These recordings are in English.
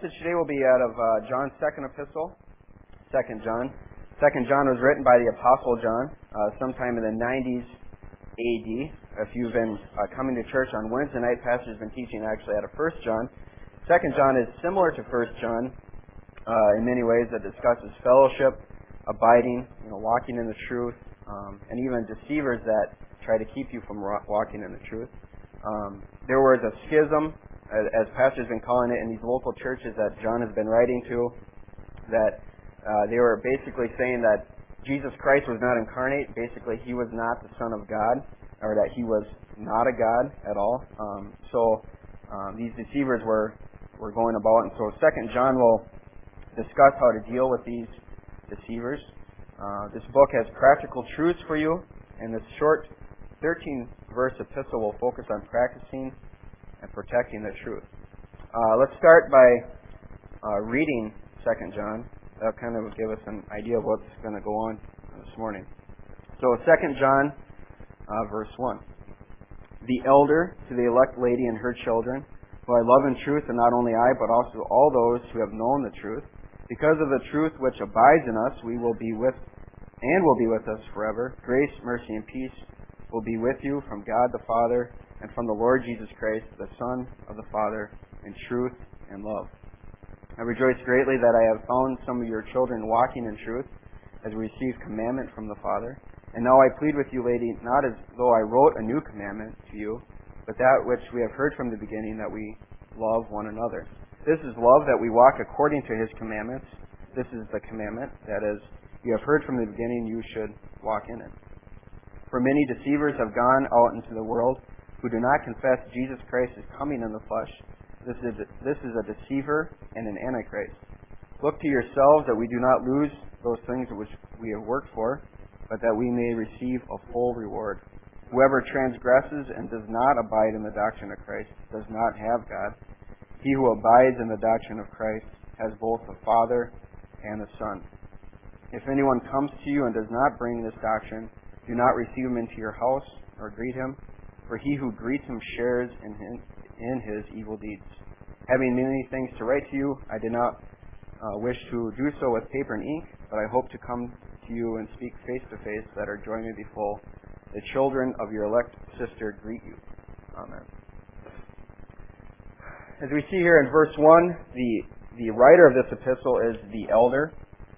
message today will be out of John's second epistle, 2 John. 2 John was written by the Apostle John sometime in the 90s AD. If you've been coming to church on Wednesday night, Pastor's been teaching actually out of 1 John. 2 John is similar to 1 John in many ways. That discusses fellowship, abiding, walking in the truth, and even deceivers that try to keep you from walking in the truth. There was a schism, as Pastor's been calling it, in these local churches that John has been writing to, that they were basically saying that Jesus Christ was not incarnate. Basically, he was not the Son of God, or that he was not a God at all. These deceivers were going about, and so 2 John will discuss how to deal with these deceivers. This book has practical truths for you, and this short 13-verse epistle will focus on practicing and protecting the truth. Let's start by reading 2 John. That'll kind of give us an idea of what's going to go on this morning. So 2 John, verse 1. The elder to the elect lady and her children, who I love in truth, and not only I, but also all those who have known the truth. Because of the truth which abides in us, we will be with us forever. Grace, mercy, and peace will be with you from God the Father and from the Lord Jesus Christ, the Son of the Father, in truth and love. I rejoice greatly that I have found some of your children walking in truth, as we receive commandment from the Father. And now I plead with you, lady, not as though I wrote a new commandment to you, but that which we have heard from the beginning, that we love one another. This is love, that we walk according to his commandments. This is the commandment, that as you have heard from the beginning, you should walk in it. For many deceivers have gone out into the world, who do not confess Jesus Christ is coming in the flesh. This is a deceiver and an antichrist. Look to yourselves that we do not lose those things which we have worked for, but that we may receive a full reward. Whoever transgresses and does not abide in the doctrine of Christ does not have God. He who abides in the doctrine of Christ has both the Father and the Son. If anyone comes to you and does not bring this doctrine, do not receive him into your house or greet him, for he who greets him shares in his evil deeds. Having many things to write to you, I did not wish to do so with paper and ink, but I hope to come to you and speak face to face, that our joy may be full. The children of your elect sister greet you. Amen. As we see here in verse 1, the writer of this epistle is the elder.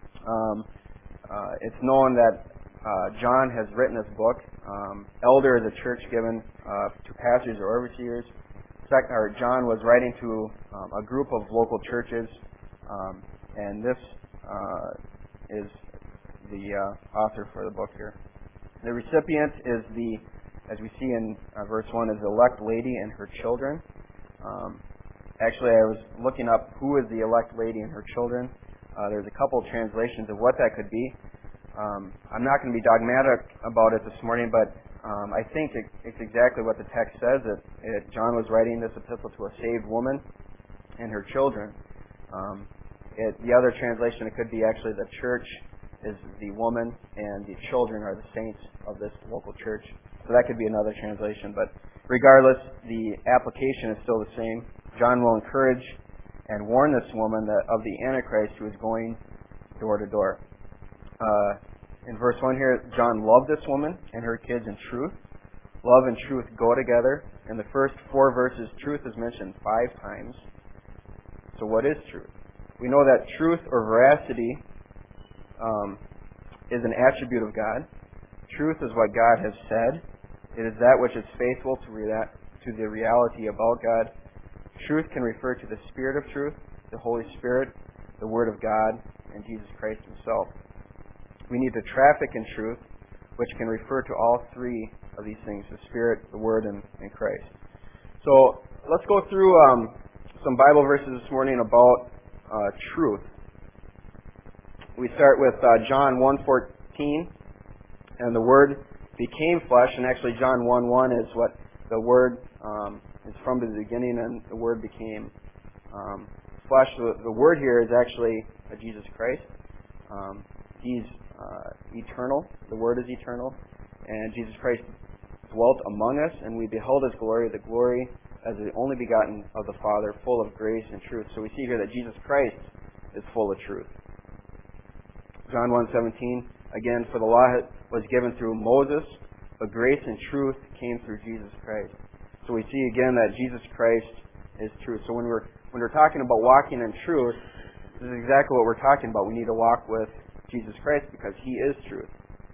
It's known that John has written this book. Elder is a church given to pastors or overseers. John was writing to a group of local churches, and this is the author for the book here. The recipient is as we see in verse 1, is the elect lady and her children. Actually, I was looking up who is the elect lady and her children. There's a couple of translations of what that could be. I'm not going to be dogmatic about it this morning, but I think it's exactly what the text says. John was writing this epistle to a saved woman and her children. The other translation, it could be actually the church is the woman and the children are the saints of this local church. So that could be another translation. But regardless, the application is still the same. John will encourage and warn this woman of the Antichrist who is going door to door. In verse 1 here, John loved this woman and her kids in truth. Love and truth go together. In the first 4 verses, truth is mentioned 5 times. So what is truth? We know that truth or veracity is an attribute of God. Truth is what God has said. It is that which is faithful to the reality about God. Truth can refer to the Spirit of truth, the Holy Spirit, the Word of God, and Jesus Christ himself. We need to traffic in truth, which can refer to all 3 of these things, the Spirit, the Word, and Christ. So let's go through some Bible verses this morning about truth. We start with John 1:14, and the Word became flesh, and actually John 1:1 is what the Word is from the beginning, and the Word became flesh. The Word here is actually Jesus Christ. He's eternal. The Word is eternal. And Jesus Christ dwelt among us, and we beheld His glory, the glory as the only begotten of the Father, full of grace and truth. So we see here that Jesus Christ is full of truth. John 1:17, again, for the law was given through Moses, but grace and truth came through Jesus Christ. So we see again that Jesus Christ is truth. So when we're talking about walking in truth, this is exactly what we're talking about. We need to walk with Jesus Christ because He is truth.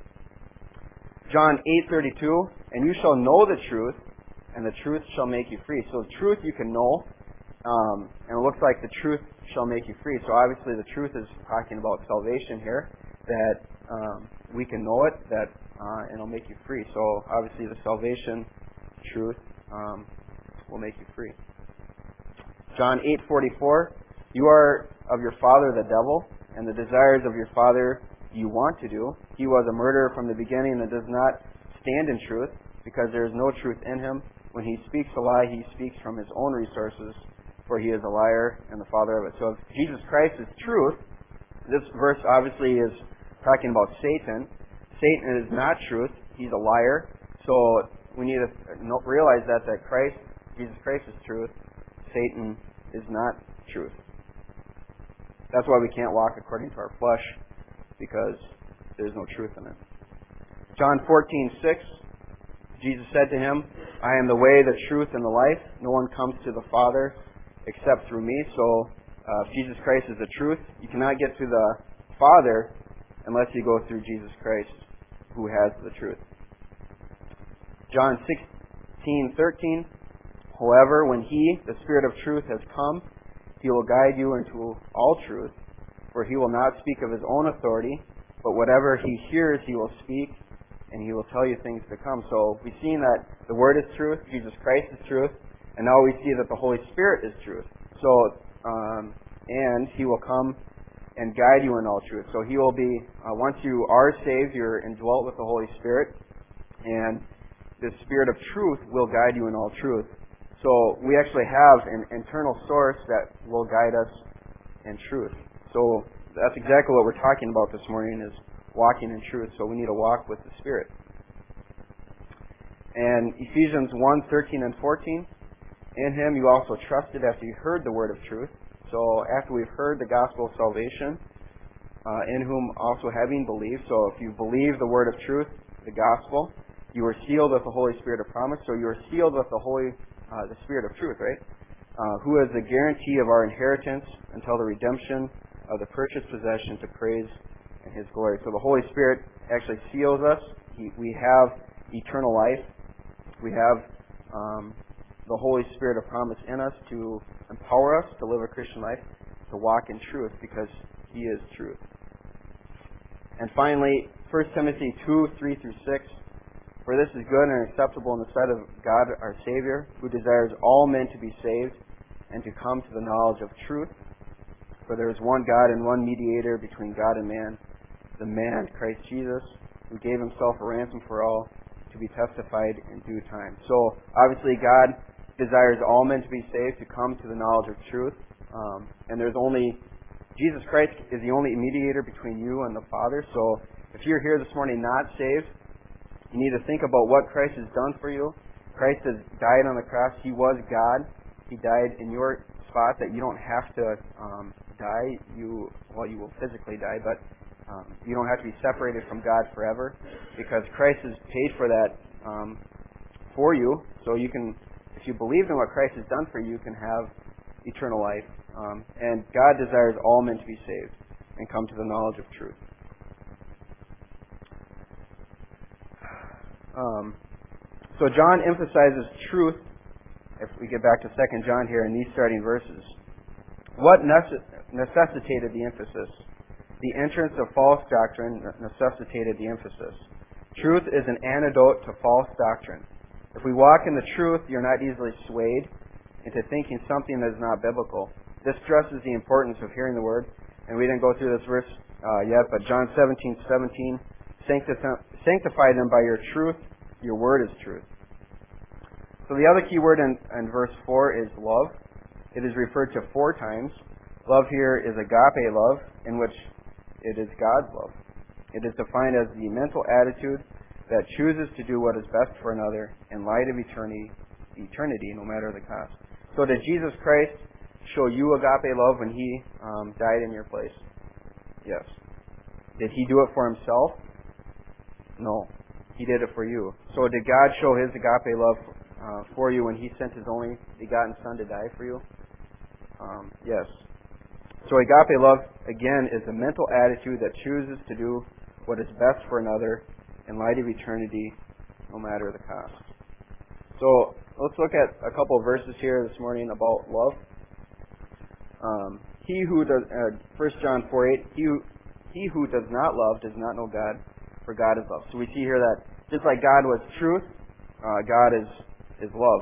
John 8:32, and you shall know the truth, and the truth shall make you free. So the truth you can know, and it looks like the truth shall make you free. So obviously the truth is talking about salvation here, that we can know it, that and it'll make you free. So obviously the salvation truth will make you free. John 8:44, you are of your father the devil, and the desires of your father you want to do. He was a murderer from the beginning and does not stand in truth, because there is no truth in him. When he speaks a lie, he speaks from his own resources, for he is a liar and the father of it. So if Jesus Christ is truth, this verse obviously is talking about Satan. Satan is not truth. He's a liar. So we need to realize that Jesus Christ is truth. Satan is not truth. That's why we can't walk according to our flesh, because there's no truth in it. John 14:6, Jesus said to him, I am the way, the truth, and the life. No one comes to the Father except through me. So if Jesus Christ is the truth, you cannot get to the Father unless you go through Jesus Christ, who has the truth. John 16:13, however, when He, the Spirit of truth, has come, He will guide you into all truth, for He will not speak of His own authority, but whatever He hears He will speak, and He will tell you things to come. So we've seen that the Word is truth, Jesus Christ is truth, and now we see that the Holy Spirit is truth. So, and He will come and guide you in all truth. So He will be, once you are saved, you're indwelt with the Holy Spirit, and the Spirit of truth will guide you in all truth. So we actually have an internal source that will guide us in truth. So that's exactly what we're talking about this morning, is walking in truth. So we need to walk with the Spirit. And Ephesians 1:13 and 14, in Him you also trusted after you heard the word of truth. So after we've heard the gospel of salvation, in whom also having believed. So if you believe the word of truth, the gospel, you were sealed with the Holy Spirit of promise. So you were sealed with the Spirit of truth, right? Who is the guarantee of our inheritance until the redemption of the purchased possession to praise and His glory. So the Holy Spirit actually seals us. We have eternal life. We have the Holy Spirit of promise in us to empower us to live a Christian life, to walk in truth, because He is truth. And finally, 1 Timothy 2:3-6, for this is good and acceptable in the sight of God our Savior, who desires all men to be saved and to come to the knowledge of truth. For there is one God and one mediator between God and man, the man, Christ Jesus, who gave Himself a ransom for all, to be testified in due time. So, obviously, God desires all men to be saved, to come to the knowledge of truth. And there's only, Jesus Christ is the only mediator between you and the Father. So, if you're here this morning not saved, you need to think about what Christ has done for you. Christ has died on the cross. He was God. He died in your spot, that you don't have to die. You will physically die, but you don't have to be separated from God forever, because Christ has paid for that for you. So you can, if you believe in what Christ has done for you, you can have eternal life. And God desires all men to be saved and come to the knowledge of truth. So John emphasizes truth, if we get back to 2 John here in these starting verses. What necessitated the emphasis? The entrance of false doctrine necessitated the emphasis. Truth is an antidote to false doctrine. If we walk in the truth, you're not easily swayed into thinking something that is not biblical. This stresses the importance of hearing the Word. And we didn't go through this verse yet, but John 17:17, sanctify them by your truth. Your word is truth. So the other key word in verse 4 is love. It is referred to 4 times. Love here is agape love, in which it is God's love. It is defined as the mental attitude that chooses to do what is best for another in light of eternity eternity, no matter the cost. So did Jesus Christ show you agape love when He died in your place? Yes. Did He do it for Himself? No. He did it for you. So did God show His agape love for you when He sent His only begotten Son to die for you? Yes. So agape love, again, is a mental attitude that chooses to do what is best for another in light of eternity, no matter the cost. So let's look at a couple of verses here this morning about love. He who does, 1 John 4:8, he who does not love does not know God, for God is love. So we see here that just like God was truth, God is love.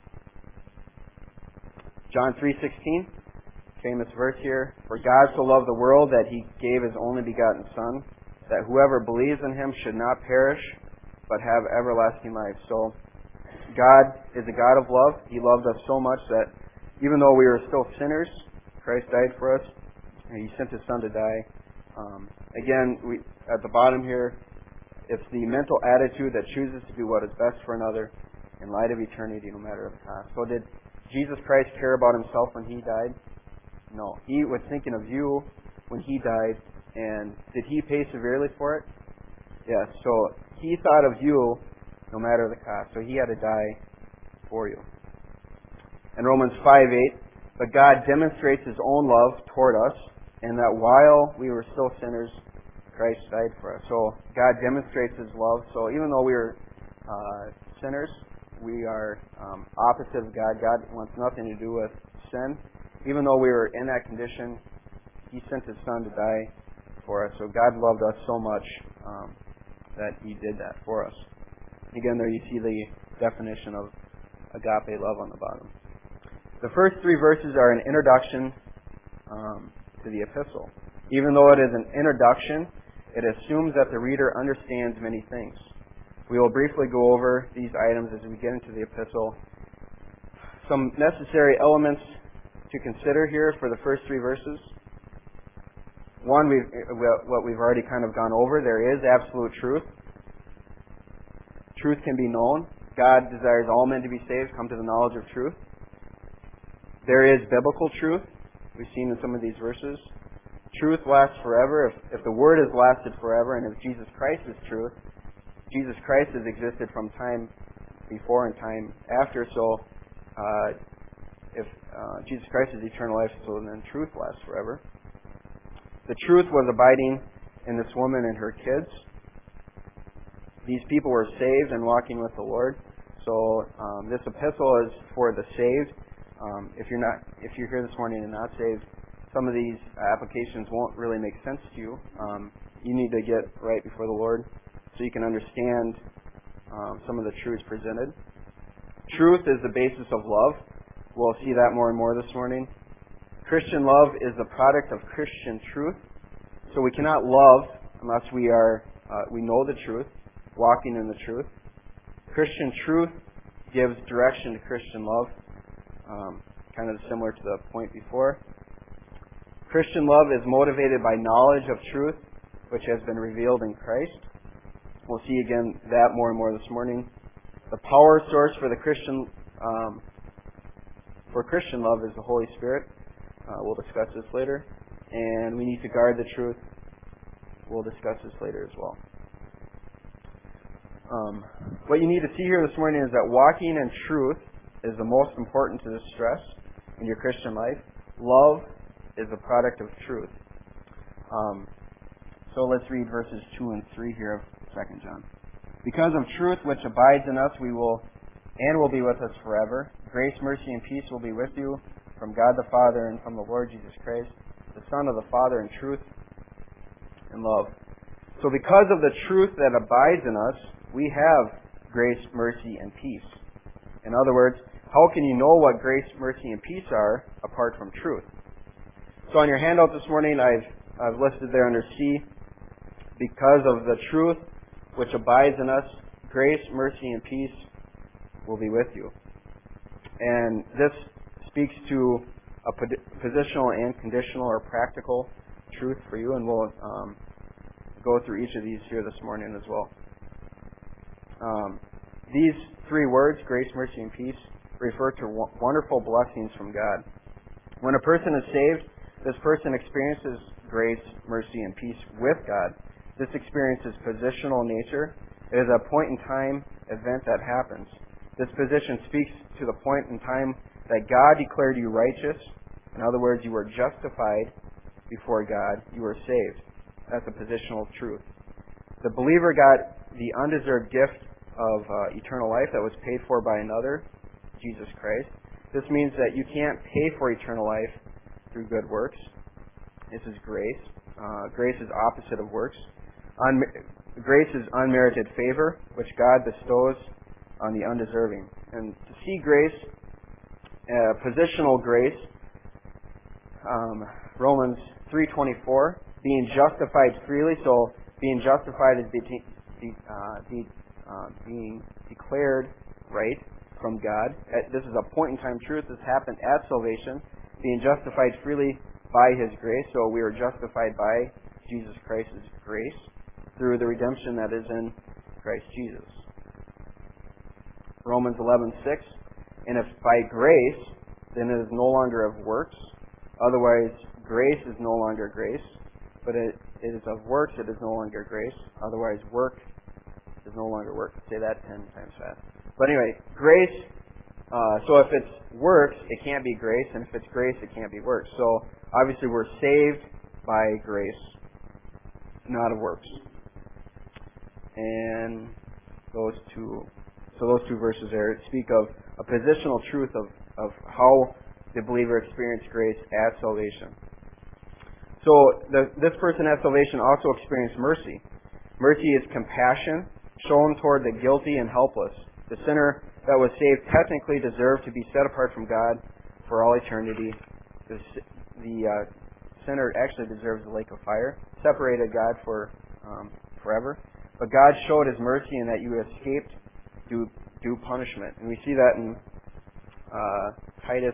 John 3:16, famous verse here. For God so loved the world that He gave His only begotten Son, that whoever believes in Him should not perish, but have everlasting life. So God is a God of love. He loved us so much that even though we were still sinners, Christ died for us, and He sent His Son to die. Again, at the bottom here, it's the mental attitude that chooses to do what is best for another in light of eternity, no matter the cost. So did Jesus Christ care about Himself when He died? No. He was thinking of you when He died, and did He pay severely for it? Yes. So He thought of you no matter the cost. So He had to die for you. In Romans 5:8, but God demonstrates His own love toward us, and that while we were still sinners, Christ died for us. So God demonstrates His love. So even though we were sinners, we are opposite of God. God wants nothing to do with sin. Even though we were in that condition, He sent His Son to die for us. So God loved us so much that He did that for us. Again, there you see the definition of agape love on the bottom. The first three verses are an introduction to the epistle. Even though it is an introduction, it assumes that the reader understands many things. We will briefly go over these items as we get into the epistle. Some necessary elements to consider here for the first three verses. One, what we've already kind of gone over, there is absolute truth. Truth can be known. God desires all men to be saved, come to the knowledge of truth. There is biblical truth. We've seen in some of these verses. Truth lasts forever. If the Word has lasted forever, and if Jesus Christ is truth, Jesus Christ has existed from time before and time after. So, if Jesus Christ is eternal life, so then truth lasts forever. The truth was abiding in this woman and her kids. These people were saved and walking with the Lord. So this epistle is for the saved. If you're here this morning and not saved, some of these applications won't really make sense to you. You need to get right before the Lord so you can understand some of the truths presented. Truth is the basis of love. We'll see that more and more this morning. Christian love is the product of Christian truth. So we cannot love unless we know the truth, walking in the truth. Christian truth gives direction to Christian love, kind of similar to the point before. Christian love is motivated by knowledge of truth, which has been revealed in Christ. We'll see again that more and more this morning. The power source for the Christian love is the Holy Spirit. We'll discuss this later. And we need to guard the truth. We'll discuss this later as well. What you need to see here this morning is that walking in truth is the most important to the stress in your Christian life. Love is a product of truth. So let's read verses 2 and 3 here of 2 John. Because of truth which abides in us, will be with us forever. Grace, mercy, and peace will be with you from God the Father and from the Lord Jesus Christ, the Son of the Father, in truth and love. So because of the truth that abides in us, we have grace, mercy, and peace. In other words, how can you know what grace, mercy, and peace are apart from truth? So on your handout this morning, I've listed there under C, because of the truth which abides in us, grace, mercy, and peace will be with you. And this speaks to a positional and conditional or practical truth for you, and we'll go through each of these here this morning as well. These three words, grace, mercy, and peace, refer to wonderful blessings from God. When a person is saved, this person experiences grace, mercy, and peace with God. This experience is positional in nature. It is a point-in-time event that happens. This position speaks to the point in time that God declared you righteous. In other words, you were justified before God. You were saved. That's a positional truth. The believer got the undeserved gift of eternal life that was paid for by another, Jesus Christ. This means that you can't pay for eternal life through good works. This is grace. Grace is opposite of works. Grace is unmerited favor, which God bestows on the undeserving. And to see grace, positional grace, Romans 3:24, being justified freely. So being justified is being declared right from God. This is a point-in-time truth. This happened at salvation. Being justified freely by His grace. So we are justified by Jesus Christ's grace through the redemption that is in Christ Jesus. Romans 11:6, and if by grace, then it is no longer of works. Otherwise, grace is no longer grace. But it is of works, it is no longer grace. Otherwise, work is no longer work. Say that 10 times fast. But anyway, grace, so if it's works, it can't be grace. And if it's grace, it can't be works. So obviously we're saved by grace, not of works. And those two verses there speak of a positional truth of how the believer experienced grace at salvation. So this person at salvation also experienced mercy. Mercy is compassion shown toward the guilty and helpless. The sinner that was saved technically deserved to be set apart from God for all eternity. The sinner actually deserves the lake of fire, separated God for forever. But God showed His mercy in that you escaped due punishment. And we see that in Titus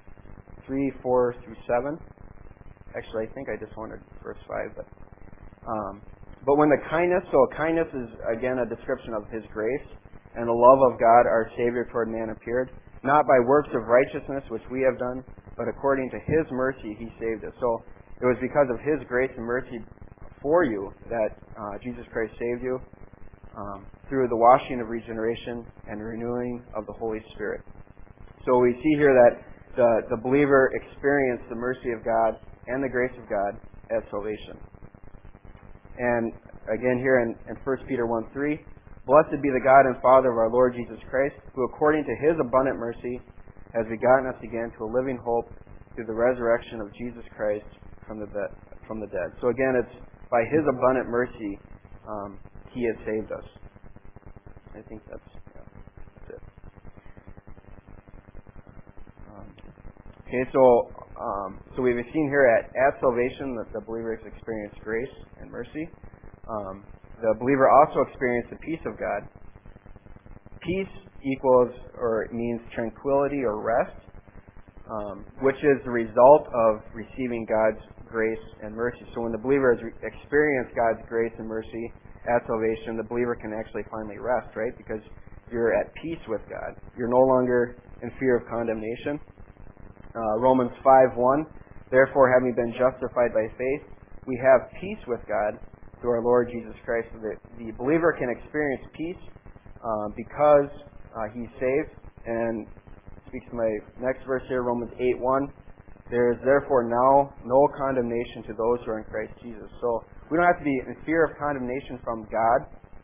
3:4-7. Actually, I think I just wanted verse 5. But when the kindness, so kindness is again a description of His grace, and the love of God our Savior toward man appeared, not by works of righteousness which we have done, but according to His mercy He saved us. So it was because of His grace and mercy for you that Jesus Christ saved you through the washing of regeneration and renewing of the Holy Spirit. So we see here that the believer experienced the mercy of God and the grace of God at salvation. And again here in 1 Peter 1:3, blessed be the God and Father of our Lord Jesus Christ, who according to His abundant mercy has begotten us again to a living hope through the resurrection of Jesus Christ from the dead. So again, it's by His abundant mercy He has saved us. I think that's it. Okay, so we've seen here at salvation that the believer has experienced grace and mercy. The believer also experienced the peace of God. Peace equals or means tranquility or rest, which is the result of receiving God's grace and mercy. So when the believer has experienced God's grace and mercy at salvation, the believer can actually finally rest, right? Because you're at peace with God. You're no longer in fear of condemnation. Romans 5:1, therefore having been justified by faith, we have peace with God through our Lord Jesus Christ. So that the believer can experience peace because he's saved. And speaks to my next verse here, Romans 8:1. There is therefore now no condemnation to those who are in Christ Jesus. So we don't have to be in fear of condemnation from God.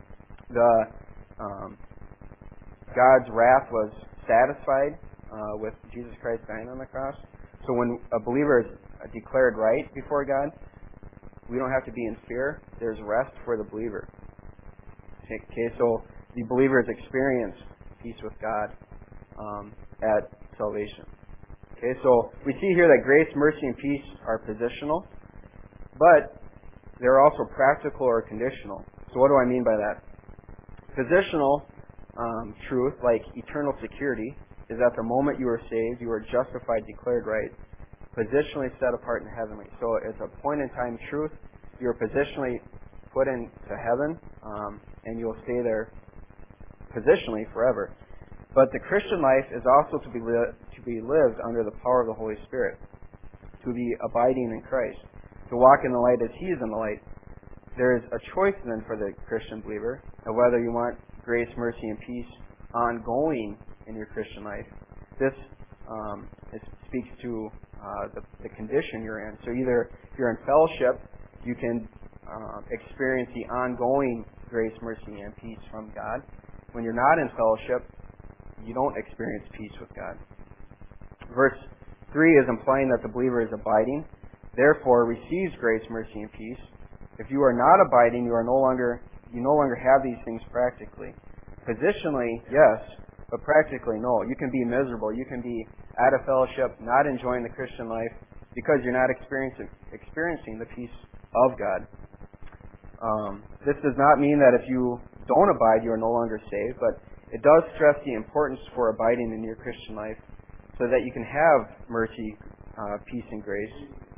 God's wrath was satisfied with Jesus Christ dying on the cross. So when a believer is declared right before God, we don't have to be in fear. There's rest for the believer. Okay, so the believer has experienced peace with God at salvation. Okay, so we see here that grace, mercy, and peace are positional, but they're also practical or conditional. So what do I mean by that? Positional truth, like eternal security, is at the moment you are saved, you are justified, declared right, positionally set apart in heavenly. So it's a point-in-time truth. You're positionally put into heaven, and you'll stay there positionally forever. But the Christian life is also to be lived under the power of the Holy Spirit, to be abiding in Christ, to walk in the light as He is in the light. There is a choice then for the Christian believer of whether you want grace, mercy, and peace ongoing in your Christian life. This it speaks to the condition you're in. So either if you're in fellowship, you can experience the ongoing grace, mercy, and peace from God. When you're not in fellowship, you don't experience peace with God. Verse 3 is implying that the believer is abiding, therefore receives grace, mercy, and peace. If you are not abiding, you no longer have these things practically. Positionally, yes, but practically, no. You can be miserable. You can be out of fellowship, not enjoying the Christian life, because you're not experiencing the peace of God. This does not mean that if you don't abide, you are no longer saved, but it does stress the importance for abiding in your Christian life so that you can have mercy, peace, and grace.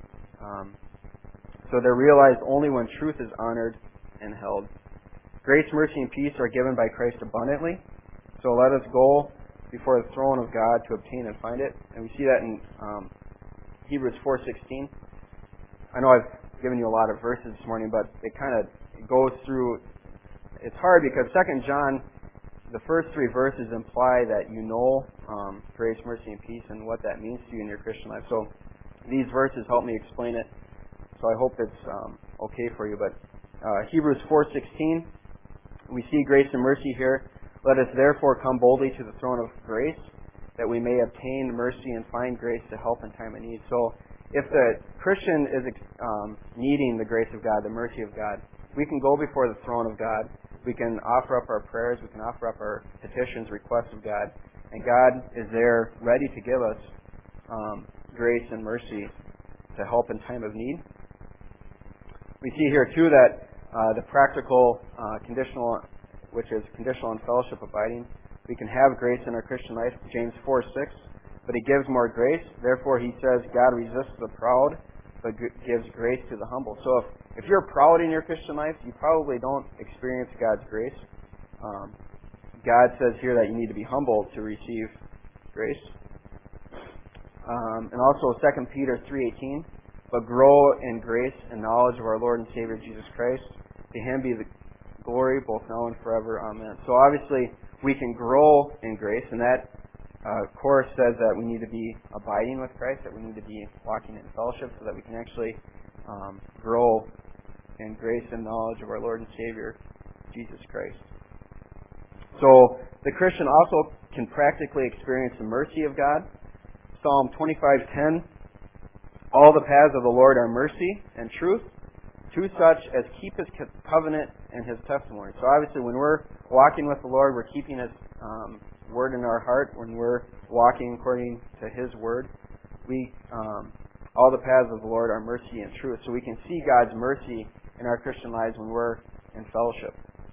So they're realized only when truth is honored and held. Grace, mercy, and peace are given by Christ abundantly. So let us go before the throne of God to obtain and find it. And we see that in Hebrews 4:16. I know I've given you a lot of verses this morning, but it kind of goes through. It's hard because 2 John, the first 3 verses imply that you know grace, mercy, and peace and what that means to you in your Christian life. So these verses help me explain it. So I hope it's okay for you. But Hebrews 4:16, we see grace and mercy here. Let us therefore come boldly to the throne of grace, that we may obtain mercy and find grace to help in time of need. So if the Christian is needing the grace of God, the mercy of God, we can go before the throne of God. We can offer up our prayers. We can offer up our petitions, requests of God. And God is there ready to give us grace and mercy to help in time of need. We see here, too, that the practical conditional, which is conditional and fellowship abiding, we can have grace in our Christian life. James 4:6, but He gives more grace. Therefore, He says, God resists the proud, but gives grace to the humble. So if you're proud in your Christian life, you probably don't experience God's grace. God says here that you need to be humble to receive grace. And also 2 Peter 3:18, but grow in grace and knowledge of our Lord and Savior Jesus Christ. To Him be the glory both now and forever. Amen. So obviously we can grow in grace, and that course says that we need to be abiding with Christ, that we need to be walking in fellowship so that we can actually grow in grace and knowledge of our Lord and Savior, Jesus Christ. So the Christian also can practically experience the mercy of God. Psalm 25:10, all the paths of the Lord are mercy and truth, to such as keep His covenant and His testimony. So obviously when we're walking with the Lord, we're keeping His word in our heart. When we're walking according to His word, we all the paths of the Lord are mercy and truth. So we can see God's mercy in our Christian lives when we're in fellowship.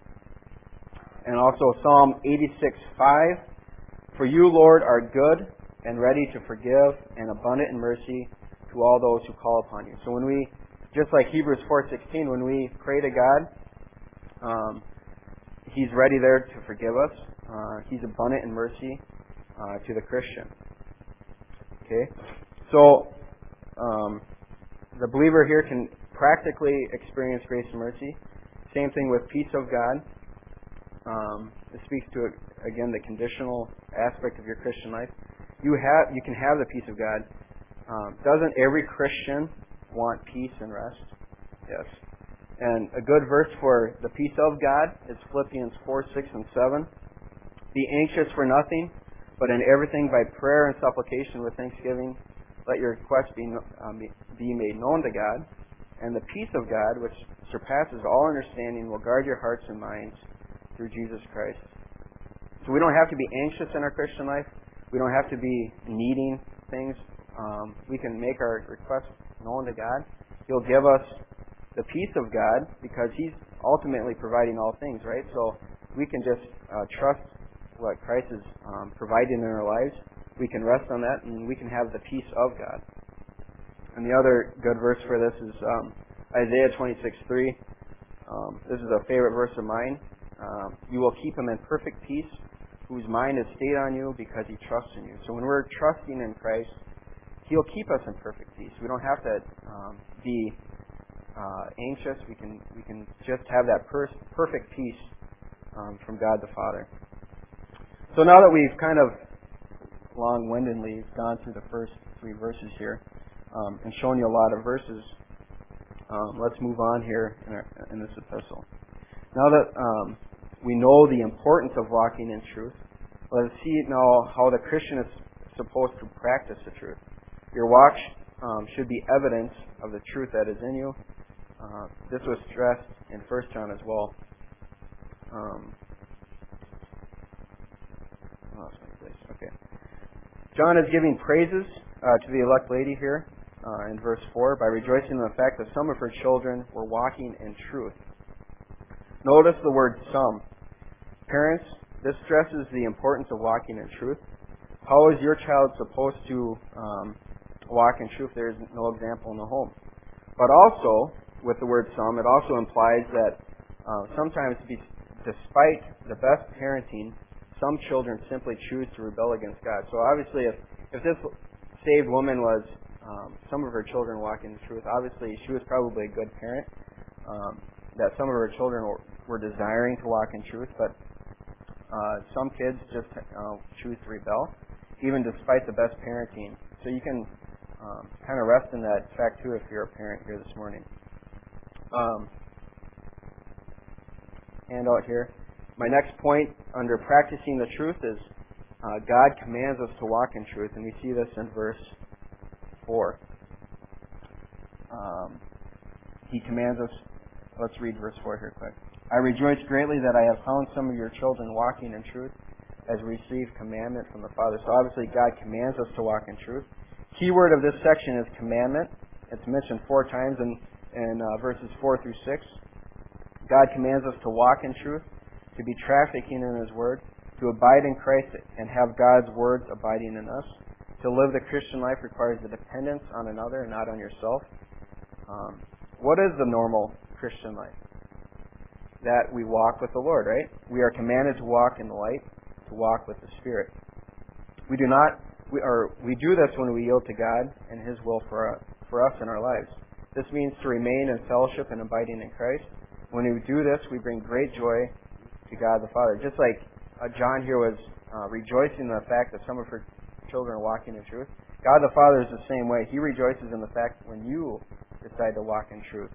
And also Psalm 86:5, for you, Lord, are good and ready to forgive and abundant in mercy to all those who call upon you. So when we, just like Hebrews 4:16, when we pray to God, He's ready there to forgive us. He's abundant in mercy to the Christian. Okay? So the believer here can practically experience grace and mercy. Same thing with peace of God. It speaks to, again, the conditional aspect of your Christian life. You can have the peace of God. Doesn't every Christian want peace and rest? Yes. And a good verse for the peace of God is Philippians 4:6 and 7. Be anxious for nothing, but in everything by prayer and supplication with thanksgiving, let your requests be made known to God. And the peace of God, which surpasses all understanding, will guard your hearts and minds through Jesus Christ. So we don't have to be anxious in our Christian life. We don't have to be needing things. We can make our requests known to God. He'll give us the peace of God because He's ultimately providing all things, right? So we can just trust what Christ is providing in our lives. We can rest on that, and we can have the peace of God. And the other good verse for this is Isaiah 26:3. This is a favorite verse of mine. You will keep him in perfect peace, whose mind is stayed on you because he trusts in you. So when we're trusting in Christ, he'll keep us in perfect peace. We don't have to be anxious. We can just have that perfect peace from God the Father. So now that we've kind of long-windedly gone through the first 3 verses here and shown you a lot of verses, let's move on here in this epistle. Now that we know the importance of walking in truth, let's see now how the Christian is supposed to practice the truth. Your walk should be evidence of the truth that is in you. This was stressed in 1 John as well. Lost my place. Okay. John is giving praises to the elect lady here in verse 4 by rejoicing in the fact that some of her children were walking in truth. Notice the word some. Parents, this stresses the importance of walking in truth. How is your child supposed to walk in truth? There is no example in the home. But also, with the word some, it also implies that sometimes, despite the best parenting, some children simply choose to rebel against God. So obviously, if this saved woman was some of her children walking in truth, obviously she was probably a good parent, that some of her children were desiring to walk in truth, but some kids just choose to rebel, even despite the best parenting. So you can kind of rest in that fact too if you're a parent here this morning. Handout here. My next point under practicing the truth is God commands us to walk in truth, and we see this in verse 4. He commands us. Let's read verse 4 here quick. I rejoice greatly that I have found some of your children walking in truth as we receive commandment from the Father. So obviously God commands us to walk in truth. Key word of this section is commandment. It's mentioned 4 times in verses 4 through 6. God commands us to walk in truth, to be trafficking in His Word, to abide in Christ and have God's words abiding in us. To live the Christian life requires the dependence on another and not on yourself. What is the normal Christian life? That we walk with the Lord, right? We are commanded to walk in the light, to walk with the Spirit. We do this when we yield to God and His will for us in our lives. This means to remain in fellowship and abiding in Christ. When we do this, we bring great joy to God the Father. Just like John here was rejoicing in the fact that some of her children are walking in truth, God the Father is the same way. He rejoices in the fact when you decide to walk in truth.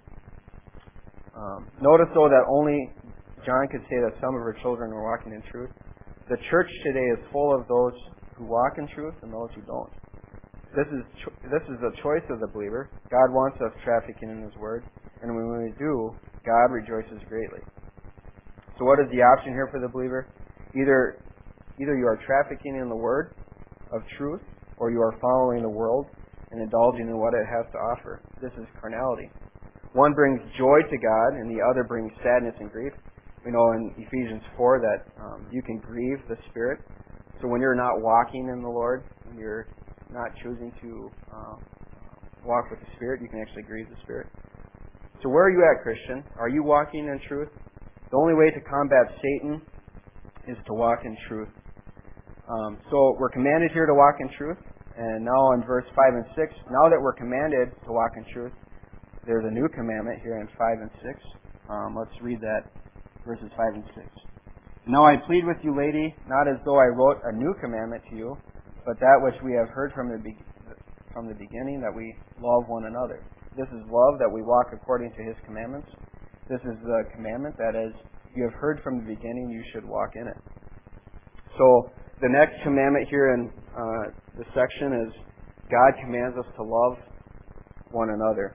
Notice, though, that only John could say that some of her children are walking in truth. The church today is full of those who walk in truth and those who don't. This is the choice of the believer. God wants us trafficking in His Word, and when we do, God rejoices greatly. So what is the option here for the believer? Either you are trafficking in the Word of truth, or you are following the world and indulging in what it has to offer. This is carnality. One brings joy to God, and the other brings sadness and grief. We know in Ephesians 4 that you can grieve the Spirit. So when you're not walking in the Lord, when you're not choosing to walk with the Spirit, you can actually grieve the Spirit. So where are you at, Christian? Are you walking in truth? The only way to combat Satan is to walk in truth. So we're commanded here to walk in truth. And now in verse 5 and 6, now that we're commanded to walk in truth, there's a new commandment here in 5 and 6. Let's read that, verses 5 and 6. Now I plead with you, lady, not as though I wrote a new commandment to you, but that which we have heard from the beginning, that we love one another. This is love, that we walk according to His commandments. This is the commandment, that as you have heard from the beginning, you should walk in it. So the next commandment here in this section is God commands us to love one another.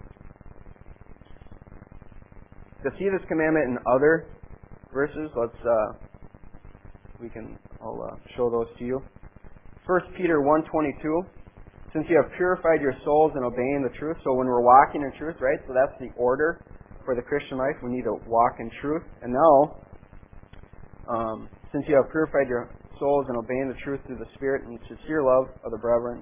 To see this commandment in other verses, I'll show those to you. 1 Peter 1:22. Since you have purified your souls in obeying the truth. So when we're walking in truth, right? So that's the order for the Christian life. We need to walk in truth. And now, since you have purified your souls in obeying the truth through the Spirit and sincere love of the brethren,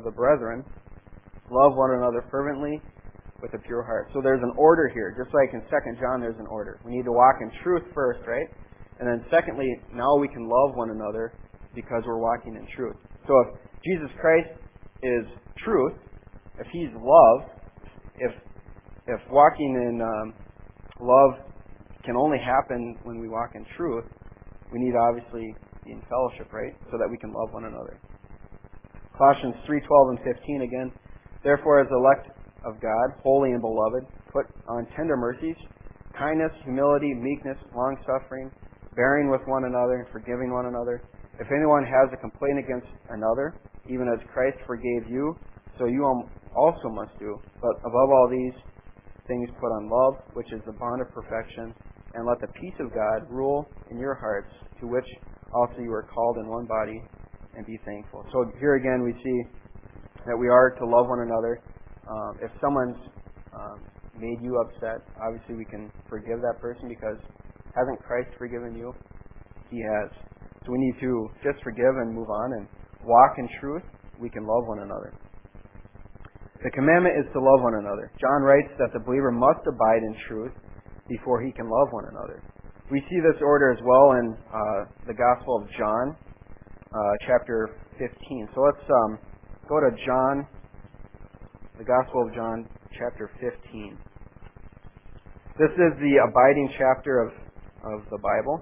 love one another fervently with a pure heart. So there's an order here. Just like in 2 John, there's an order. We need to walk in truth first, right? And then secondly, now we can love one another because we're walking in truth. So if Jesus Christ is truth, if He's love, if walking in love can only happen when we walk in truth, we need to obviously be in fellowship, right? So that we can love one another. Colossians 3:12 and 15 again. Therefore, as elect of God, holy and beloved, put on tender mercies, kindness, humility, meekness, long-suffering, bearing with one another, and forgiving one another. If anyone has a complaint against another, even as Christ forgave you, so you also must do. But above all these things put on love, which is the bond of perfection, and let the peace of God rule in your hearts, to which also you are called in one body, and be thankful. So here again we see that we are to love one another. If someone's made you upset, obviously we can forgive that person, because hasn't Christ forgiven you? He has. So we need to just forgive and move on and walk in truth. We can love one another. The commandment is to love one another. John writes that the believer must abide in truth before he can love one another. We see this order as well in the Gospel of John, chapter 15. So let's go to John, the Gospel of John, chapter 15. This is the abiding chapter of the Bible.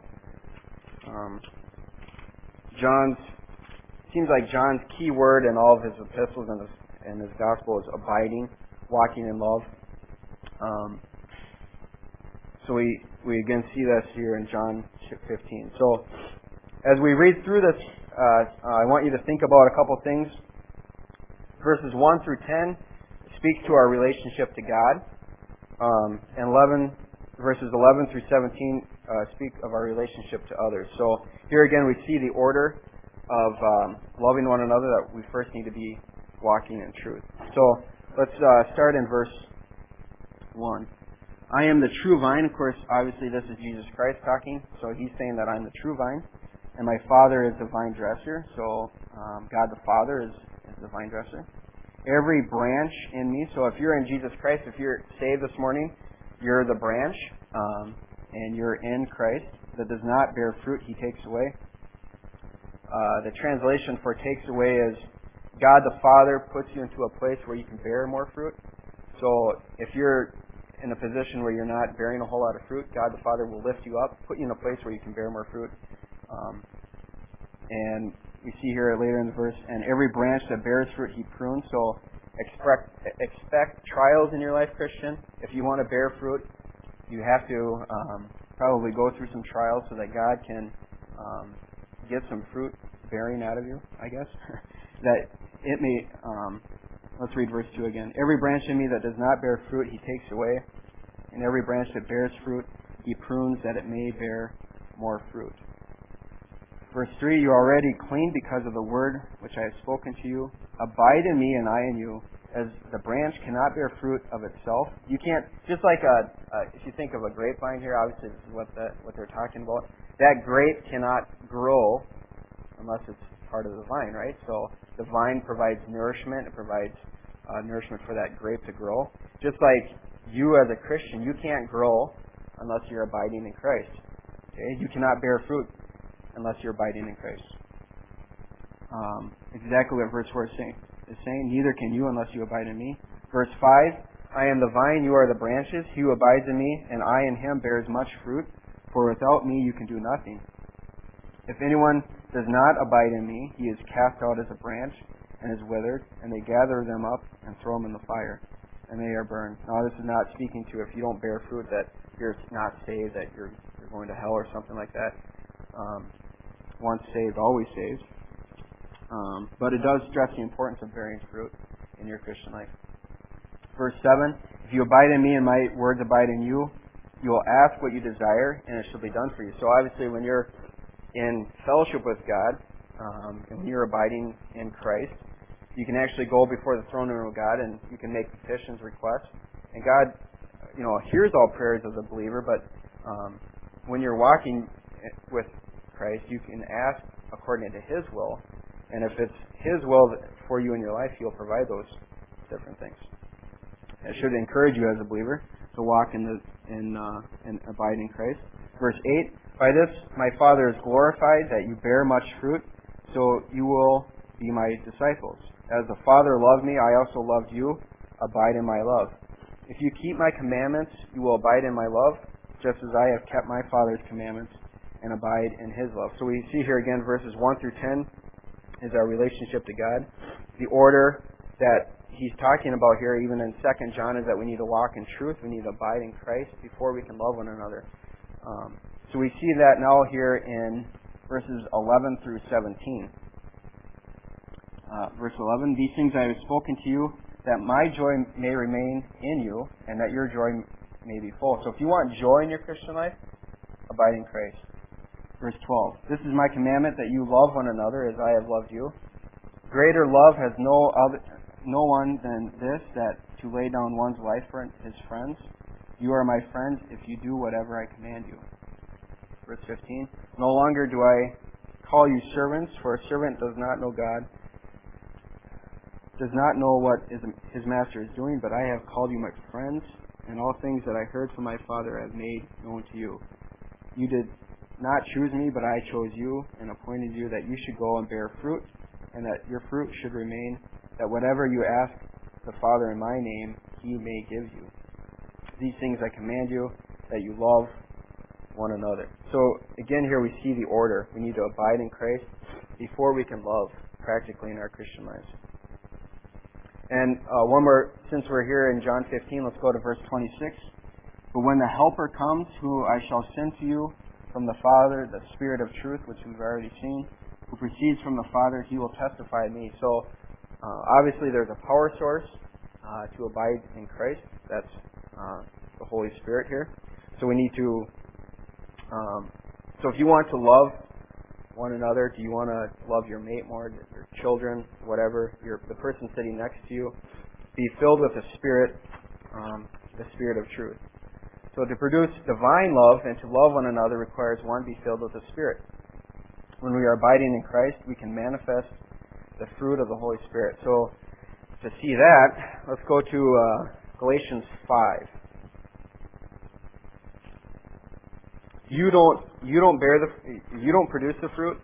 Seems like John's key word in all of his epistles and his gospel is abiding, walking in love. So we again see this here in John 15. So as we read through this, I want you to think about a couple things. Verses 1 through 10 speak to our relationship to God. And verses 11 through 17 speak of our relationship to others. So here again we see the order of loving one another, that we first need to be walking in truth. So let's start in verse 1. I am the true vine. Of course, obviously this is Jesus Christ talking. So He's saying that I'm the true vine, and my Father is the vine dresser. So God the Father is the vine dresser. Every branch in me. So if you're in Jesus Christ, if you're saved this morning, you're the branch, and you're in Christ, that does not bear fruit, He takes away. The translation for takes away is God the Father puts you into a place where you can bear more fruit. So if you're in a position where you're not bearing a whole lot of fruit, God the Father will lift you up, put you in a place where you can bear more fruit. And we see here later in the verse, and every branch that bears fruit He prunes. So expect trials in your life, Christian. If you want to bear fruit, you have to probably go through some trials so that God can get some fruit bearing out of you, I guess. That it may, let's read verse 2 again. Every branch in me that does not bear fruit He takes away, and every branch that bears fruit He prunes, that it may bear more fruit. Verse 3, you are already clean because of the word which I have spoken to you. Abide in me and I in you. As the branch cannot bear fruit of itself. You can't, just like if you think of a grapevine here, obviously this is what they're talking about. That grape cannot grow unless it's part of the vine, right? So the vine provides nourishment. It provides nourishment for that grape to grow. Just like you as a Christian, you can't grow unless you're abiding in Christ. Okay? You cannot bear fruit unless you're abiding in Christ. Exactly what verse 4 is saying. Neither can you unless you abide in me. Verse 5, I am the vine, you are the branches. He who abides in me, and I in him, bears much fruit. For without me you can do nothing. If anyone does not abide in me, he is cast out as a branch and is withered, and they gather them up and throw them in the fire, and they are burned. Now this is not speaking to if you don't bear fruit that you're not saved, that you're going to hell or something like that. Once saved, always saved. But it does stress the importance of bearing fruit in your Christian life. Verse 7, if you abide in me and my words abide in you, you will ask what you desire, and it shall be done for you. So obviously when you're in fellowship with God, and when you're abiding in Christ, you can actually go before the throne room of God, and you can make petitions, requests. And God, hears all prayers of the believer, but when you're walking with Christ, you can ask according to His will. And if it's His will for you in your life, He'll provide those different things. It should encourage you as a believer to walk and abide in Christ. Verse 8, By this my Father is glorified, that you bear much fruit, so you will be my disciples. As the Father loved me, I also loved you. Abide in my love. If you keep my commandments, you will abide in my love, just as I have kept my Father's commandments and abide in his love. So we see here again verses 1 through 10 is our relationship to God. The order that he's talking about here, even in 2 John, is that we need to walk in truth. We need to abide in Christ before we can love one another. So we see that now here in verses 11 through 17. Verse 11, these things I have spoken to you, that my joy may remain in you, and that your joy may be full. So if you want joy in your Christian life, abide in Christ. Verse 12, this is my commandment, that you love one another as I have loved you. Greater love has no one than this, that to lay down one's life for his friends. You are my friends if you do whatever I command you. Verse 15, no longer do I call you servants, for a servant does not know God, does not know what his master is doing, but I have called you my friends, and all things that I heard from my Father I have made known to you. You did not choose me, but I chose you and appointed you that you should go and bear fruit, and that your fruit should remain, that whatever you ask the Father in my name, he may give you. These things I command you, that you love one another. So again here we see the order. We need to abide in Christ before we can love practically in our Christian lives. And one more, since we're here in John 15, let's go to verse 26. But when the Helper comes, who I shall send to you from the Father, the Spirit of truth, which we've already seen, who proceeds from the Father, he will testify of me. So obviously there's a power source to abide in Christ. That's the Holy Spirit here. So we need to, so if you want to love one another, do you want to love your mate more, your children, whatever, the person sitting next to you, be filled with the Spirit of truth. So to produce divine love and to love one another requires one, be filled with the Spirit. When we are abiding in Christ, we can manifest the fruit of the Holy Spirit. So to see that, let's go to Galatians 5. You don't produce the fruit.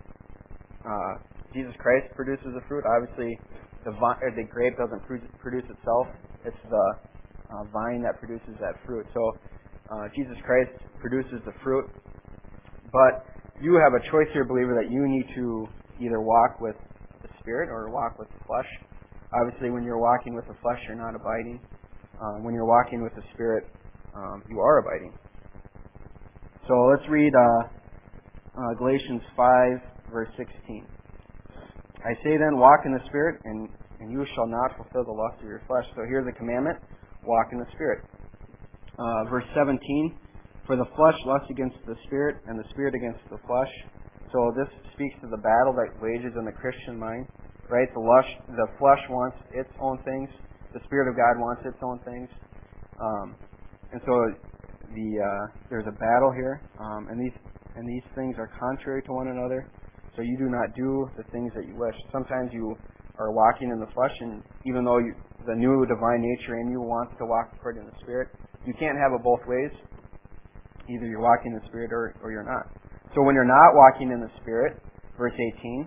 Jesus Christ produces the fruit. Obviously, the grape doesn't produce itself. It's the vine that produces that fruit. So Jesus Christ produces the fruit. But you have a choice here, believer, that you need to either walk with the Spirit or walk with the flesh. Obviously, when you're walking with the flesh, you're not abiding. When you're walking with the Spirit, you are abiding. So let's read Galatians 5, verse 16. I say then, walk in the Spirit, and you shall not fulfill the lust of your flesh. So here's a commandment, walk in the Spirit. Verse 17, for the flesh lusts against the Spirit, and the Spirit against the flesh. So this speaks to the battle that wages in the Christian mind, right? The flesh wants its own things. The Spirit of God wants its own things. And so there's a battle here, and these things are contrary to one another. So you do not do the things that you wish. Sometimes you are walking in the flesh, and even though the new divine nature in you wants to walk according to the Spirit, you can't have it both ways. Either you're walking in the Spirit or you're not. So when you're not walking in the Spirit, verse 18,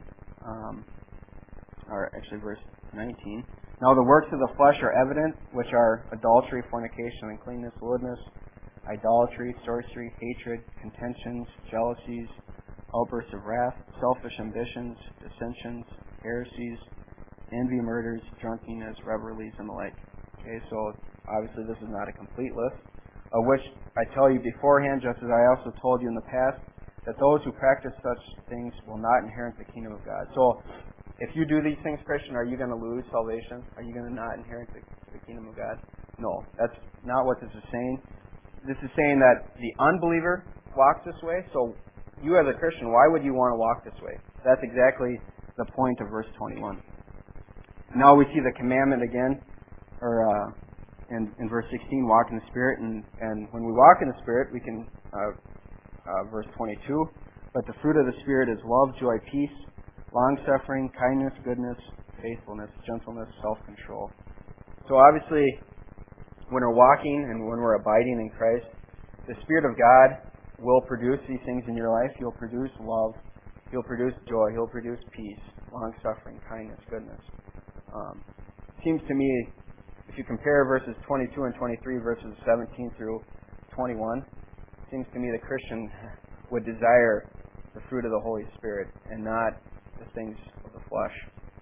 or actually verse 19, now the works of the flesh are evident, which are adultery, fornication, uncleanness, lewdness, idolatry, sorcery, hatred, contentions, jealousies, outbursts of wrath, selfish ambitions, dissensions, heresies, envy, murders, drunkenness, revelries, and the like. Okay, so obviously this is not a complete list, of which I tell you beforehand, just as I also told you in the past, that those who practice such things will not inherit the kingdom of God. So if you do these things, Christian, are you going to lose salvation? Are you going to not inherit the kingdom of God? No, that's not what this is saying. This is saying that the unbeliever walks this way. So you as a Christian, why would you want to walk this way? That's exactly the point of verse 21. Now we see the commandment again, or in verse 16, walk in the Spirit. And when we walk in the Spirit, we can, verse 22, but the fruit of the Spirit is love, joy, peace, long-suffering, kindness, goodness, faithfulness, gentleness, self-control. So obviously, when we're walking and when we're abiding in Christ, the Spirit of God will produce these things in your life. He'll produce love. He'll produce joy. He'll produce peace, long-suffering, kindness, goodness. Seems to me, if you compare verses 22 and 23, verses 17 through 21, it seems to me the Christian would desire the fruit of the Holy Spirit and not the things of the flesh.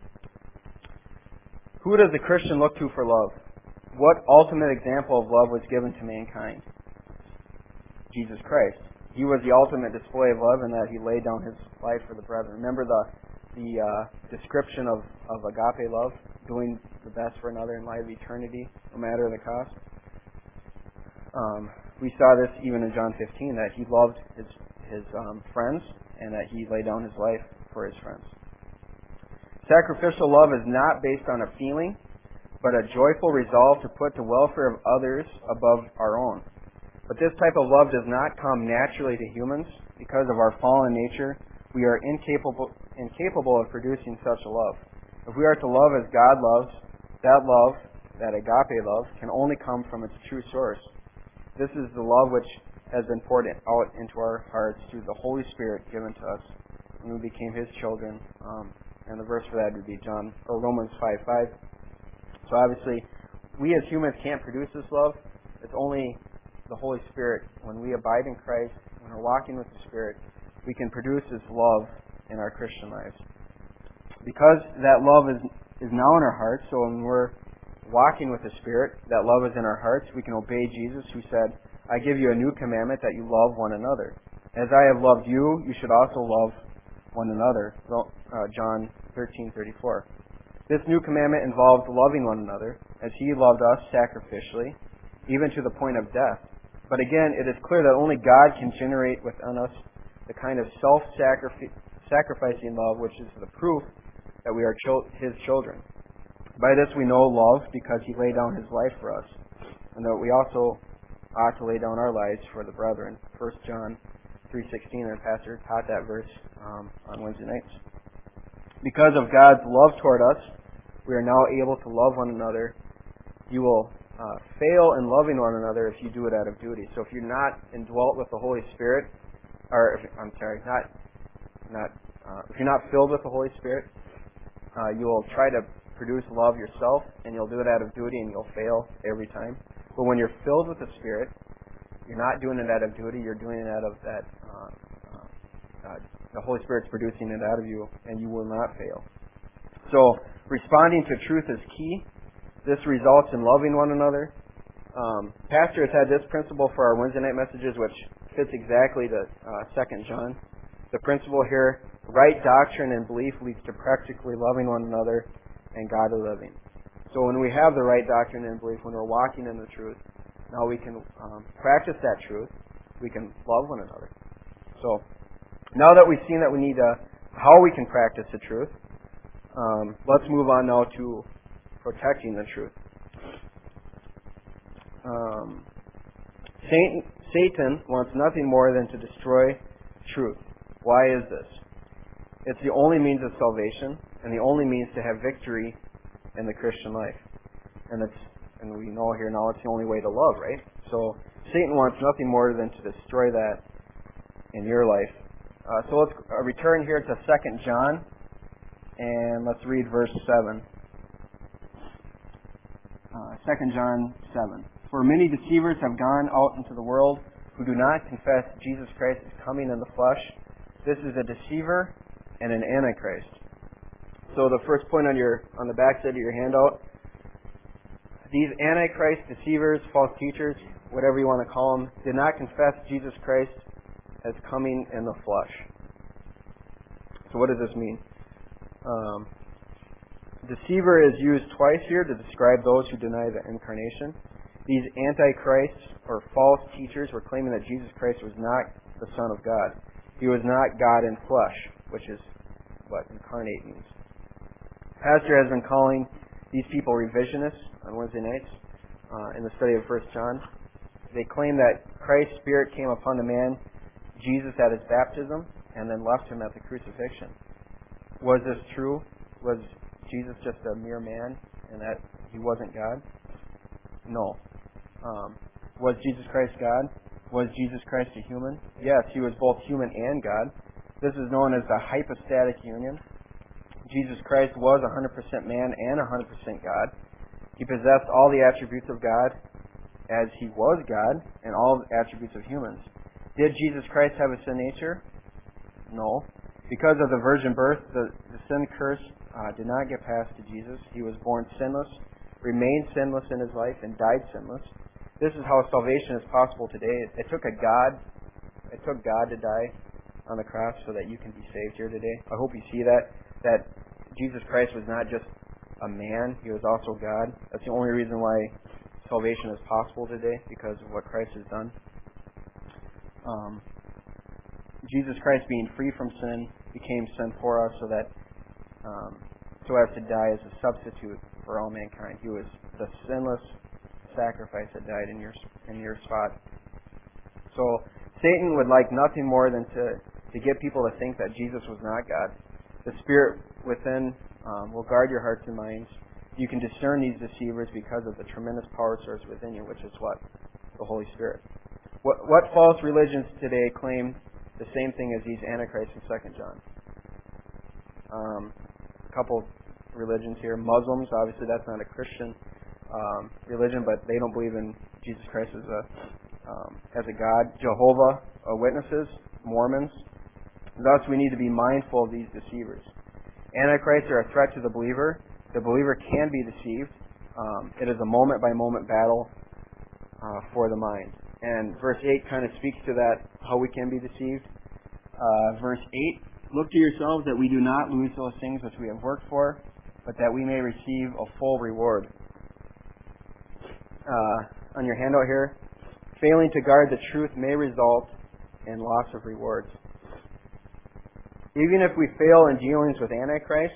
Who does the Christian look to for love? What ultimate example of love was given to mankind? Jesus Christ. He was the ultimate display of love in that He laid down His life for the brethren. Remember the description of agape love, doing the best for another in light of eternity, no matter the cost? We saw this even in John 15, that He loved His friends and that He laid down His life for His friends. Sacrificial love is not based on a feeling, but a joyful resolve to put the welfare of others above our own. But this type of love does not come naturally to humans. Because of our fallen nature, we are incapable of producing such a love. If we are to love as God loves, that love, that agape love, can only come from its true source. This is the love which has been poured out into our hearts through the Holy Spirit given to us when we became His children. And the verse for that would be Romans 5:5. So obviously, we as humans can't produce this love. It's only the Holy Spirit. When we abide in Christ, when we're walking with the Spirit, we can produce this love in our Christian lives. Because that love is now in our hearts, so when we're walking with the Spirit, that love is in our hearts, we can obey Jesus, who said, I give you a new commandment, that you love one another. As I have loved you, you should also love one another. John 13:34. This new commandment involves loving one another, as He loved us sacrificially, even to the point of death. But again, it is clear that only God can generate within us the kind of self-sacrificing love which is the proof that we are His children. By this we know love, because He laid down His life for us, and that we also ought to lay down our lives for the brethren. 1 John 3:16, our pastor taught that verse on Wednesday nights. Because of God's love toward us, we are now able to love one another. You will fail in loving one another if you do it out of duty. So if you're not indwelt with the Holy Spirit, if you're not filled with the Holy Spirit, you will try to produce love yourself, and you'll do it out of duty, and you'll fail every time. But when you're filled with the Spirit, you're not doing it out of duty. You're doing it out of that. The Holy Spirit's producing it out of you, and you will not fail. So responding to truth is key. This results in loving one another. Pastor has had this principle for our Wednesday night messages, which fits exactly to 2 John. The principle here: right doctrine and belief leads to practically loving one another and godly living. So when we have the right doctrine and belief, when we're walking in the truth, now we can practice that truth. We can love one another. So now that we've seen that we need how we can practice the truth, let's move on now to protecting the truth. Satan wants nothing more than to destroy truth. Why is this? It's the only means of salvation and the only means to have victory in the Christian life. And we know here now it's the only way to love, right? So Satan wants nothing more than to destroy that in your life. So let's return here to 2 John, and let's read verse 7. 2 John 7. For many deceivers have gone out into the world who do not confess Jesus Christ is coming in the flesh. This is a deceiver and an antichrist. So the first point on the back side of your handout, these antichrist, deceivers, false teachers, whatever you want to call them, did not confess Jesus Christ as coming in the flesh. So what does this mean? Deceiver is used twice here to describe those who deny the incarnation. These antichrists or false teachers were claiming that Jesus Christ was not the Son of God. He was not God in flesh, which is what incarnate means. Pastor has been calling these people revisionists on Wednesday nights in the study of 1 John. They claim that Christ's Spirit came upon the man Jesus at his baptism and then left him at the crucifixion. Was this true? Was Jesus just a mere man and that he wasn't God? No. Was Jesus Christ God? Was Jesus Christ a human? Yes, he was both human and God. This is known as the hypostatic union. Jesus Christ was 100% man and 100% God. He possessed all the attributes of God as he was God and all the attributes of humans. Did Jesus Christ have a sin nature? No. Because of the virgin birth, the sin curse did not get passed to Jesus. He was born sinless, remained sinless in his life, and died sinless. This is how salvation is possible today. It took God to die on the cross so that you can be saved here today. I hope you see that Jesus Christ was not just a man, he was also God. That's the only reason why salvation is possible today, because of what Christ has done. Jesus Christ, being free from sin, became sin for us so as to die as a substitute for all mankind. He was the sinless sacrifice that died in your spot. So Satan would like nothing more than to get people to think that Jesus was not God. The Spirit within will guard your hearts and minds. You can discern these deceivers because of the tremendous power source within you, which is what? The Holy Spirit. What false religions today claim the same thing as these antichrists in 2 John? A couple religions here. Muslims, obviously that's not a Christian religion, but they don't believe in Jesus Christ as a God. Jehovah Witnesses, Mormons. Thus, we need to be mindful of these deceivers. Antichrists are a threat to the believer. The believer can be deceived. It is a moment-by-moment battle for the mind. And verse 8 kind of speaks to that, how we can be deceived. Verse 8, look to yourselves that we do not lose those things which we have worked for, but that we may receive a full reward. On your handout here, failing to guard the truth may result in loss of rewards. Even if we fail in dealings with Antichrist,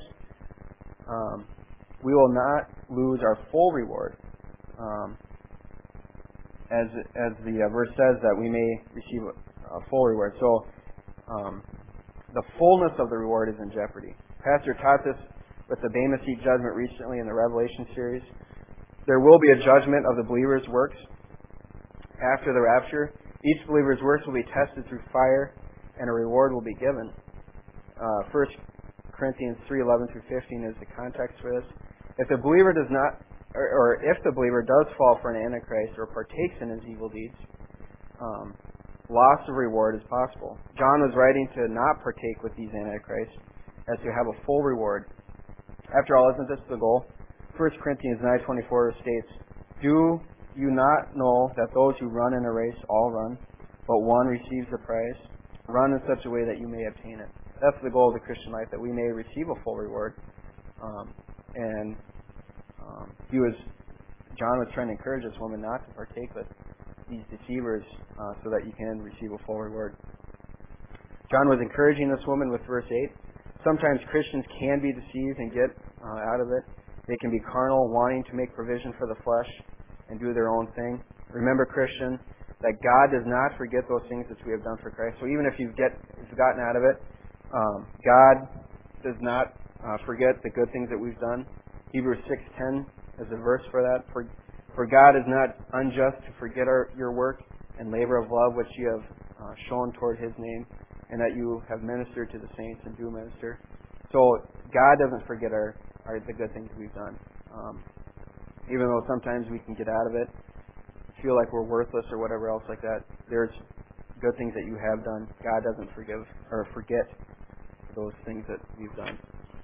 we will not lose our full reward. As the verse says, that we may receive a full reward. So, the fullness of the reward is in jeopardy. Pastor taught this with the Bema Seat judgment recently in the Revelation series. There will be a judgment of the believer's works after the rapture. Each believer's works will be tested through fire, and a reward will be given. 1 Corinthians 3:11 through 15 is the context for this. If the believer does not, or if the believer does fall for an antichrist or partakes in his evil deeds, loss of reward is possible. John was writing to not partake with these antichrists, as to have a full reward. After all, isn't this the goal? 1 Corinthians 9:24 states, "Do you not know that those who run in a race all run, but one receives the prize? Run in such a way that you may obtain it." That's the goal of the Christian life, that we may receive a full reward. John was trying to encourage this woman not to partake with these deceivers so that you can receive a full reward. John was encouraging this woman with verse 8. Sometimes Christians can be deceived and get out of it. They can be carnal, wanting to make provision for the flesh and do their own thing. Remember, Christian, that God does not forget those things that we have done for Christ. So even if you've gotten out of it, God does not forget the good things that we've done. Hebrews 6:10 is a verse for that. For God is not unjust to forget your work and labor of love which you have shown toward His name, and that you have ministered to the saints and do minister. So God doesn't forget the good things we've done. Even though sometimes we can get out of it, feel like we're worthless or whatever else like that, there's good things that you have done. God doesn't forgive or forget those things that we've done.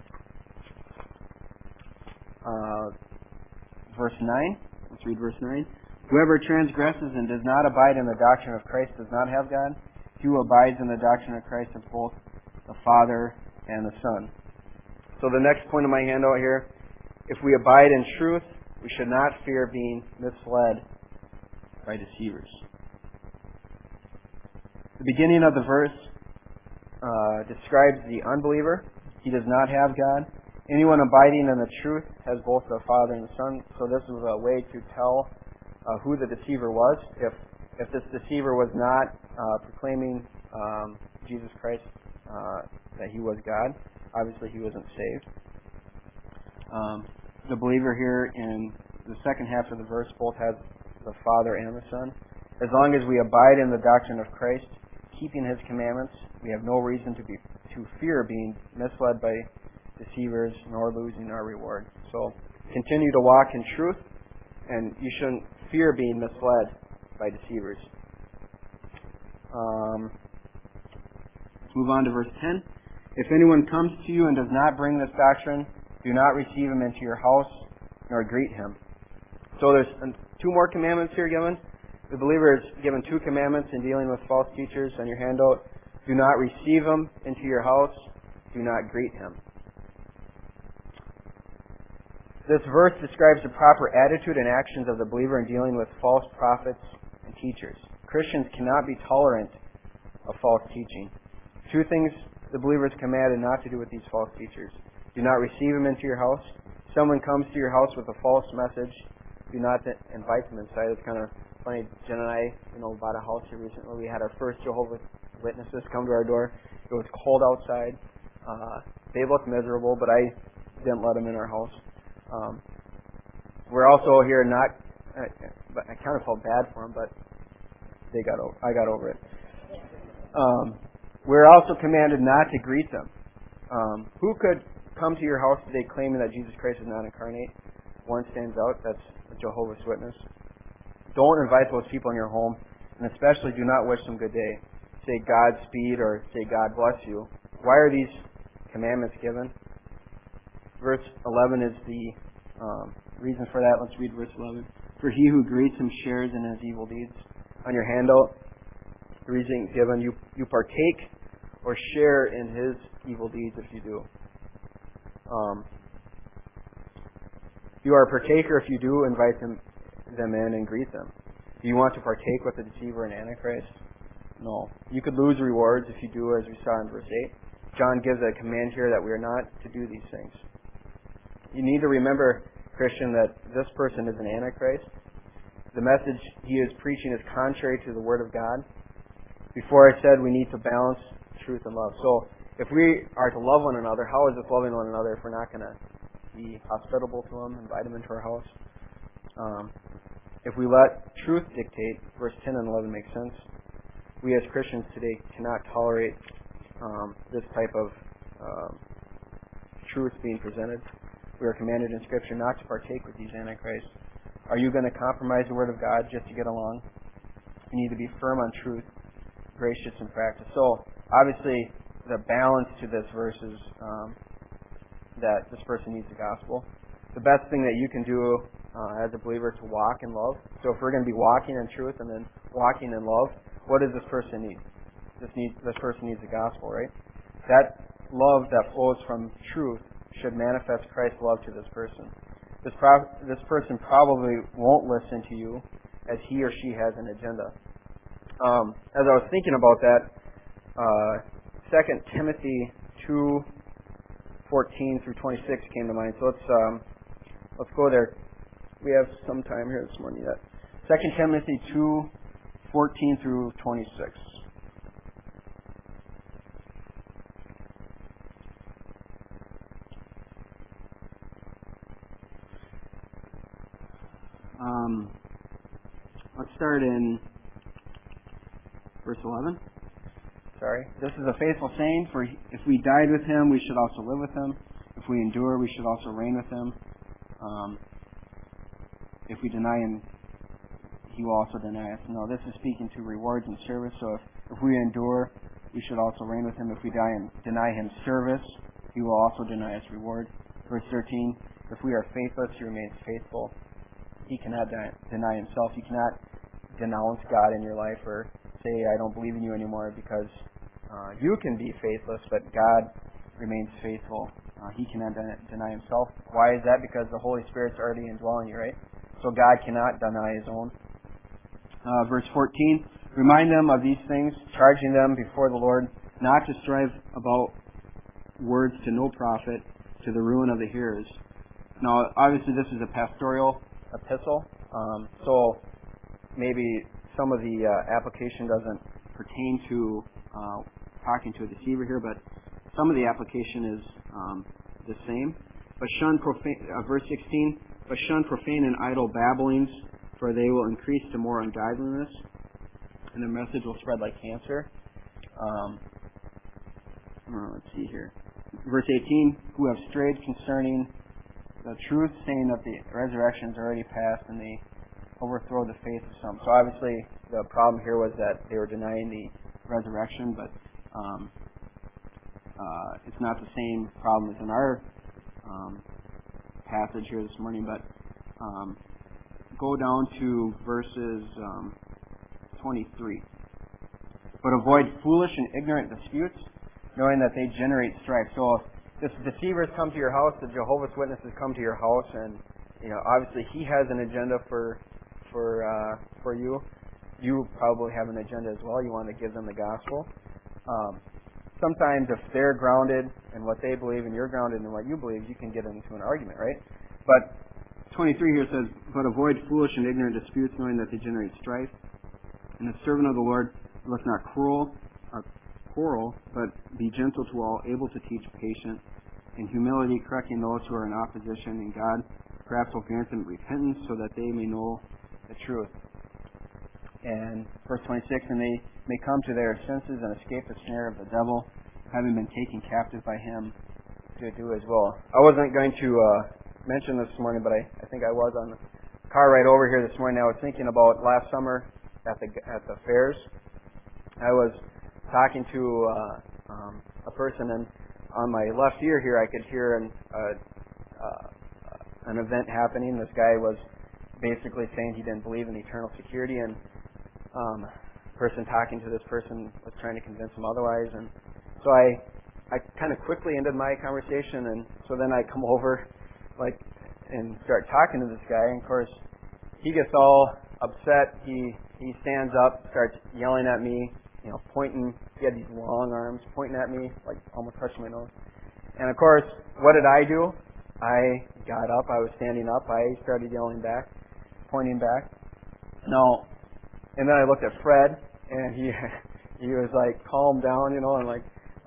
Verse 9. Let's read verse 9. Whoever transgresses and does not abide in the doctrine of Christ does not have God. He who abides in the doctrine of Christ is both the Father and the Son. So the next point of my handout here, if we abide in truth, we should not fear being misled by deceivers. The beginning of the verse describes the unbeliever. He does not have God. Anyone abiding in the truth has both the Father and the Son. So this is a way to tell who the deceiver was. If this deceiver was not proclaiming Jesus Christ, that He was God, obviously he wasn't saved. The believer here in the second half of the verse both has the Father and the Son. As long as we abide in the doctrine of Christ, keeping His commandments, we have no reason to fear being misled by deceivers nor losing our reward. So continue to walk in truth, and you shouldn't fear being misled by deceivers. Let's move on to verse 10. If anyone comes to you and does not bring this doctrine, do not receive him into your house, nor greet him. So there's two more commandments here given. The believer is given two commandments in dealing with false teachers on your handout. Do not receive him into your house. Do not greet him. This verse describes the proper attitude and actions of the believer in dealing with false prophets and teachers. Christians cannot be tolerant of false teaching. Two things the believer is commanded not to do with these false teachers. Do not receive them into your house. Someone comes to your house with a false message, do not invite them inside. It's kind of funny. Jen and I, bought a house here recently. We had our first Jehovah's Witnesses come to our door. It was cold outside. They looked miserable, but I didn't let them in our house. We're also here not. I kind of felt bad for them, but I got over it. We're also commanded not to greet them. Who could come to your house today claiming that Jesus Christ is not incarnate? One stands out. That's a Jehovah's Witness. Don't invite those people in your home, and especially do not wish them good day. Say Godspeed or say God bless you. Why are these commandments given? Verse 11 is the reason for that. Let's read verse 11. For he who greets him shares in his evil deeds. On your handout, the reason given, you partake or share in his evil deeds if you do. You are a partaker if you do invite them in and greet them. Do you want to partake with the deceiver and Antichrist? No. You could lose rewards if you do, as we saw in verse 8. John gives a command here that we are not to do these things. You need to remember, Christian, that this person is an Antichrist. The message he is preaching is contrary to the Word of God. Before I said we need to balance truth and love. So if we are to love one another, how is this loving one another if we're not going to be hospitable to them, invite them into our house? If we let truth dictate, verse 10 and 11 make sense. We as Christians today cannot tolerate this type of truth being presented. We are commanded in Scripture not to partake with these Antichrists. Are you going to compromise the Word of God just to get along? You need to be firm on truth, gracious in practice. So, obviously, the balance to this verse is that this person needs the gospel. The best thing that you can do as a believer to walk in love. So if we're going to be walking in truth and then walking in love, what does this person need? This person needs the gospel, right? That love that flows from truth should manifest Christ's love to this person. This person probably won't listen to you as he or she has an agenda. As I was thinking about that, 2 Timothy 2:14 through 26 came to mind. So let's go there. We have some time here this morning yet. 2 Timothy 2:14 through 26. Let's start in verse 11. Sorry. This is a faithful saying, for if we died with him, we should also live with him. If we endure, we should also reign with him. If we deny him, he will also deny us. No, this is speaking to rewards and service. So if we endure, we should also reign with him. If we deny him service, he will also deny us reward. Verse 13, if we are faithless, he remains faithful. He cannot deny himself. You cannot denounce God in your life or say, I don't believe in you anymore, because you can be faithless, but God remains faithful. He cannot deny himself. Why is that? Because the Holy Spirit's already indwelling you, right? So God cannot deny his own. Verse 14, remind them of these things, charging them before the Lord not to strive about words to no profit, to the ruin of the hearers. Now, obviously this is a pastoral epistle, so maybe some of the application doesn't pertain to talking to a deceiver here, but some of the application is the same. But shun profane, verse 16, but shun profane and idle babblings, for they will increase to more ungodliness. and their message will spread like cancer. Let's see here. Verse 18, who have strayed concerning the truth, saying that the resurrection is already past, and they overthrow the faith of some. So obviously the problem here was that they were denying the resurrection, but it's not the same problem as in our passage here this morning. But go down to verses 23. But avoid foolish and ignorant disputes, knowing that they generate strife. So if deceivers come to your house, the Jehovah's Witnesses come to your house, and obviously he has an agenda for you. You probably have an agenda as well. You want to give them the gospel. Sometimes if they're grounded in what they believe and you're grounded in what you believe, you can get into an argument, right? But 23 here says, but avoid foolish and ignorant disputes, knowing that they generate strife. And the servant of the Lord look not quarrel, but be gentle to all, able to teach, patient, in humility, correcting those who are in opposition, and God perhaps will grant them repentance so that they may know the truth. And verse 26, and they may come to their senses and escape the snare of the devil, having been taken captive by him to do his will. I wasn't going to mention this morning, but I think I was on the car ride over here this morning. I was thinking about last summer at the fairs. I was talking to a person, and on my left ear here I could hear an event happening. This guy was basically saying he didn't believe in eternal security, and person talking to this person was trying to convince him otherwise. And so I kind of quickly ended my conversation, and so then I come over and start talking to this guy, and of course he gets all upset. He stands up, starts yelling at me, pointing. He had these long arms pointing at me, like almost touching my nose. And of course, what did I do? I got up. I was standing up. I started yelling back, pointing back. No. And then I looked at Fred, and he was like, calm down, and like,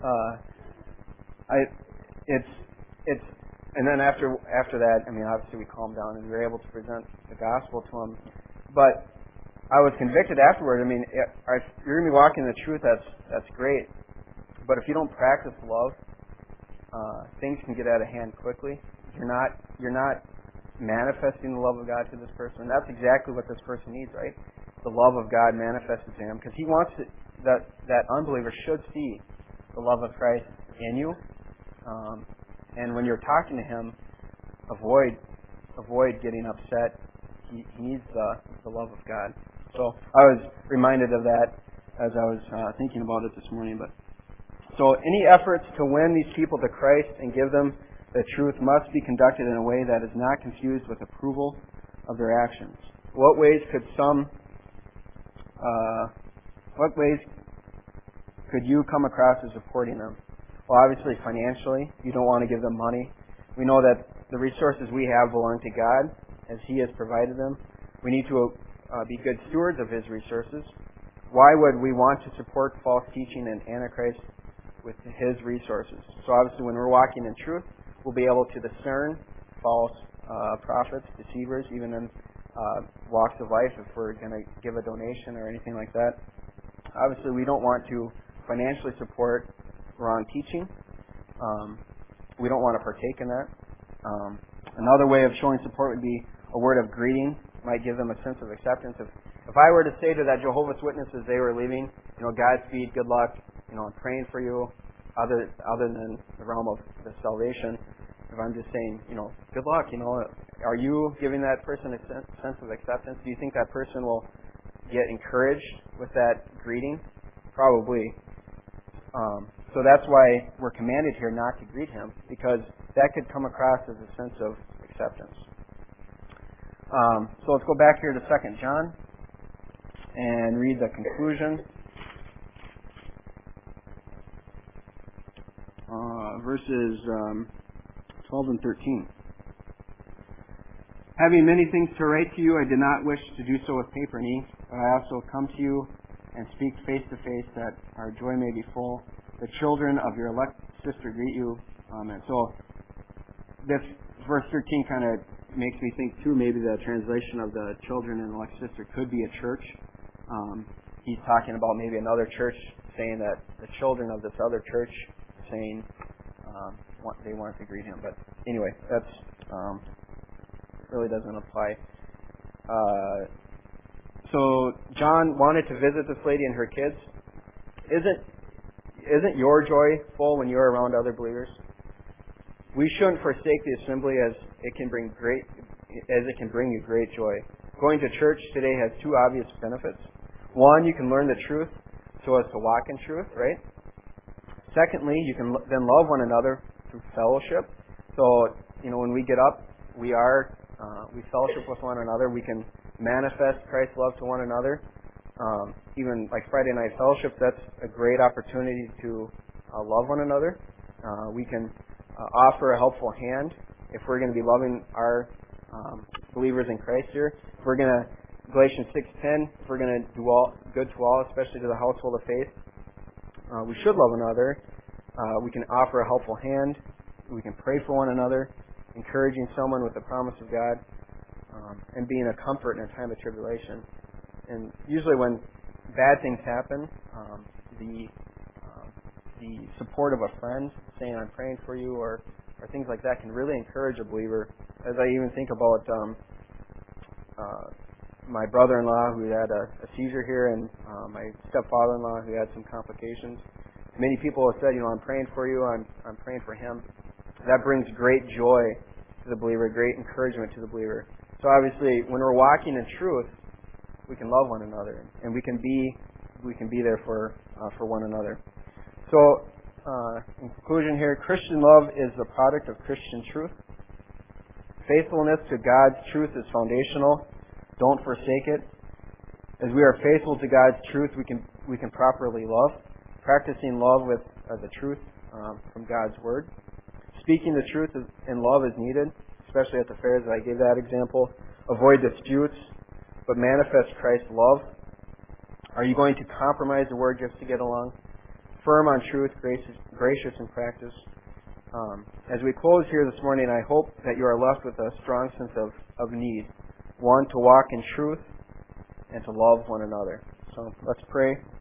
and then after that, obviously we calmed down and we were able to present the gospel to him. But I was convicted afterward. If you're going to be walking in the truth, that's great. But if you don't practice love, things can get out of hand quickly. You're not manifesting the love of God to this person. That's exactly what this person needs, right? The love of God manifested to him, because he wants that unbeliever should see the love of Christ in you. And when you're talking to him, avoid getting upset. He needs the love of God. So I was reminded of that as I was thinking about it this morning. So any efforts to win these people to Christ and give them the truth must be conducted in a way that is not confused with approval of their actions. What ways could you come across as supporting them? Well, obviously financially, you don't want to give them money. We know that the resources we have belong to God, as He has provided them. We need to be good stewards of His resources. Why would we want to support false teaching and Antichrist with His resources? So obviously when we're walking in truth, we'll be able to discern false prophets, deceivers, even in walks of life, if we're going to give a donation or anything like that. Obviously we don't want to financially support wrong teaching. We don't want to partake in that. Another way of showing support would be a word of greeting. Might give them a sense of acceptance. If I were to say to that Jehovah's Witness as they were leaving, Godspeed, good luck, I'm praying for you, other than the realm of the salvation, if I'm just saying, good luck, are you giving that person a sense of acceptance? Do you think that person will get encouraged with that greeting? Probably. So that's why we're commanded here not to greet him, because that could come across as a sense of acceptance. So let's go back here to 2 John and read the conclusion. Verses 12 and 13. Having many things to write to you, I did not wish to do so with paper and ink, but I also come to you and speak face to face, that our joy may be full. The children of your elect sister greet you. Amen. So this verse 13 kind of makes me think too, maybe the translation of the children and elect sister could be a church. he's talking about maybe another church saying that the children of this other church saying they wanted to greet him. But anyway, that's really doesn't apply. So John wanted to visit this lady and her kids. Isn't your joy full when you're around other believers? We shouldn't forsake the assembly as it can bring you great joy. Going to church today has two obvious benefits. One, you can learn the truth so as to walk in truth, right? Secondly, you can then love one another through fellowship. So, when we get up, we fellowship with one another. We can manifest Christ's love to one another. Even like Friday night fellowship, that's a great opportunity to love one another. We can offer a helpful hand if we're going to be loving our believers in Christ here. If we're going to, Galatians 6:10, if we're going to do good to all, especially to the household of faith, we should love one another. We can offer a helpful hand. We can pray for one another, encouraging someone with the promise of God, and being a comfort in a time of tribulation. And usually when bad things happen, the support of a friend saying, "I'm praying for you," or things like that can really encourage a believer. As I even think about my brother-in-law who had a seizure here, and my stepfather-in-law who had some complications. Many people have said, "I'm praying for you. I'm praying for him." That brings great joy to the believer, great encouragement to the believer. So obviously, when we're walking in truth, we can love one another, and we can be there for one another. So, in conclusion here, Christian love is the product of Christian truth. Faithfulness to God's truth is foundational. Don't forsake it. As we are faithful to God's truth, we can properly love. Practicing love with the truth from God's Word. Speaking the truth in love is needed, especially at the fairs. I gave that example. Avoid disputes, but manifest Christ's love. Are you going to compromise the Word just to get along? Firm on truth, gracious in practice. As we close here this morning, I hope that you are left with a strong sense of need. One, to walk in truth, and to love one another. So let's pray.